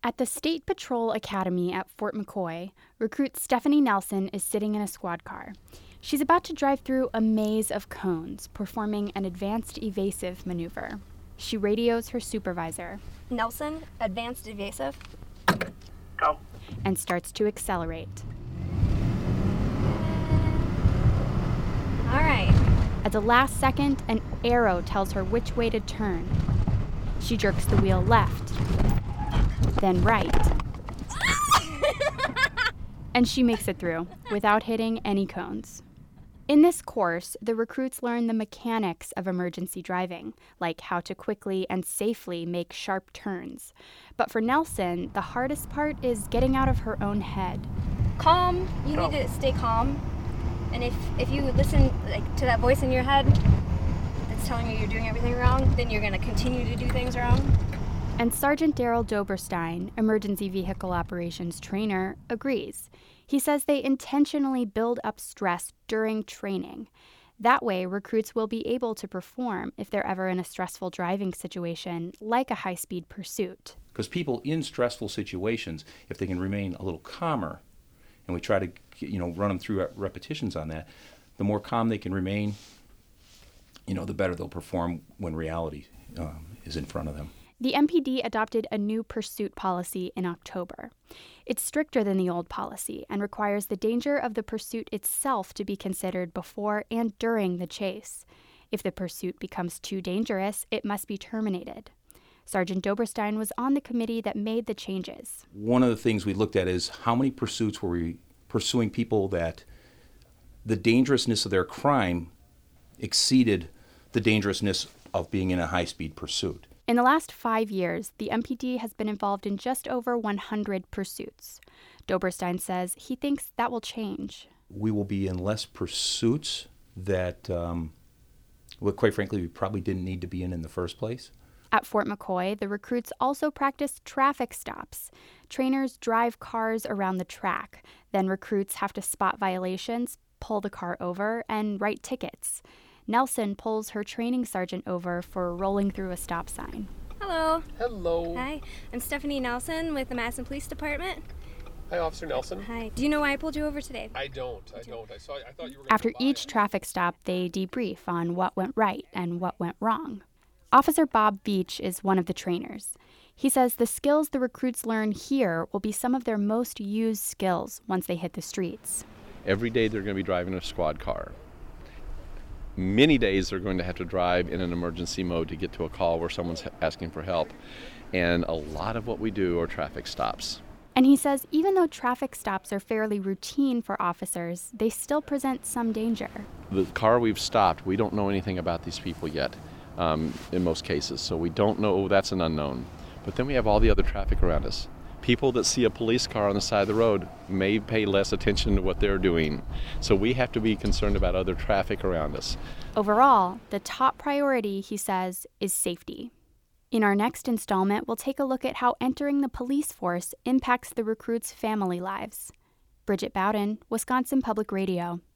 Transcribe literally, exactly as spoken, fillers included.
At the State Patrol Academy at Fort McCoy, recruit Stephanie Nelson is sitting in a squad car. She's about to drive through a maze of cones, performing an advanced evasive maneuver. She radios her supervisor. Nelson, advanced evasive. Go. And starts to accelerate. All right. At the last second, an arrow tells her which way to turn. She jerks the wheel left, then right. And she makes it through without hitting any cones. In this course, the recruits learn the mechanics of emergency driving, like how to quickly and safely make sharp turns. But for Nelson, the hardest part is getting out of her own head. Calm. You Go. need to stay calm. And if, if you listen like to that voice in your head that's telling you you're doing everything wrong, then you're going to continue to do things wrong. And Sergeant Daryl Doberstein, emergency vehicle operations trainer, agrees. He says they intentionally build up stress during training. That way, recruits will be able to perform if they're ever in a stressful driving situation, like a high-speed pursuit. Because people in stressful situations, if they can remain a little calmer, and we try to you know, run them through repetitions on that, the more calm they can remain, you know, the better they'll perform when reality um, is in front of them. The M P D adopted a new pursuit policy in October. It's stricter than the old policy and requires the danger of the pursuit itself to be considered before and during the chase. If the pursuit becomes too dangerous, it must be terminated. Sergeant Doberstein was on the committee that made the changes. One of the things we looked at is how many pursuits were we pursuing people that the dangerousness of their crime exceeded the dangerousness of being in a high-speed pursuit. In the last five years, the M P D has been involved in just over one hundred pursuits. Doberstein says he thinks that will change. We will be in less pursuits that, um, well, quite frankly, we probably didn't need to be in in the first place. At Fort McCoy, the recruits also practice traffic stops. Trainers drive cars around the track. Then recruits have to spot violations, pull the car over, and write tickets. Nelson pulls her training sergeant over for rolling through a stop sign. Hello. Hello. Hi. I'm Stephanie Nelson with the Madison Police Department. Hi, Officer Nelson. Hi. Do you know why I pulled you over today? I don't. I don't. I saw. I thought you were. After gonna each traffic stop, they debrief on what went right and what went wrong. Officer Bob Beach is one of the trainers. He says the skills the recruits learn here will be some of their most used skills once they hit the streets. Every day they're going to be driving a squad car. Many days they're going to have to drive in an emergency mode to get to a call where someone's asking for help. And a lot of what we do are traffic stops. And he says even though traffic stops are fairly routine for officers, they still present some danger. The car we've stopped, we don't know anything about these people yet um, in most cases. So we don't know, that's an unknown. But then we have all the other traffic around us. People that see a police car on the side of the road may pay less attention to what they're doing. So we have to be concerned about other traffic around us. Overall, the top priority, he says, is safety. In our next installment, we'll take a look at how entering the police force impacts the recruits' family lives. Bridget Bowden, Wisconsin Public Radio.